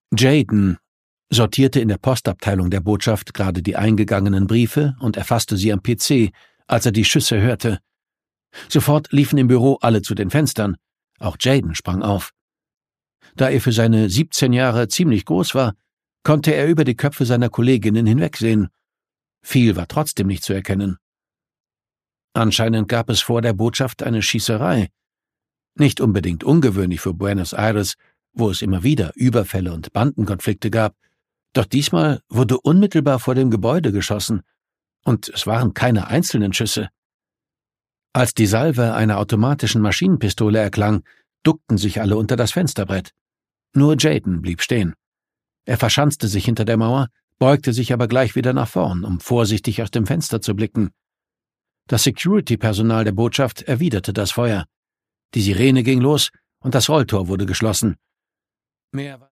Jayden sortierte in der Postabteilung der Botschaft gerade die eingegangenen Briefe und erfasste sie am PC, als er die Schüsse hörte. Sofort liefen im Büro alle zu den Fenstern. Auch Jayden sprang auf. Da er für seine 17 Jahre ziemlich groß war, konnte er über die Köpfe seiner Kolleginnen hinwegsehen. Viel war trotzdem nicht zu erkennen. Anscheinend gab es vor der Botschaft eine Schießerei. Nicht unbedingt ungewöhnlich für Buenos Aires, wo es immer wieder Überfälle und Bandenkonflikte gab, doch diesmal wurde unmittelbar vor dem Gebäude geschossen, und es waren keine einzelnen Schüsse. Als die Salve einer automatischen Maschinenpistole erklang, duckten sich alle unter das Fensterbrett. Nur Jayden blieb stehen. Er verschanzte sich hinter der Mauer, beugte sich aber gleich wieder nach vorn, um vorsichtig aus dem Fenster zu blicken. Das Security-Personal der Botschaft erwiderte das Feuer. Die Sirene ging los und das Rolltor wurde geschlossen. Mehr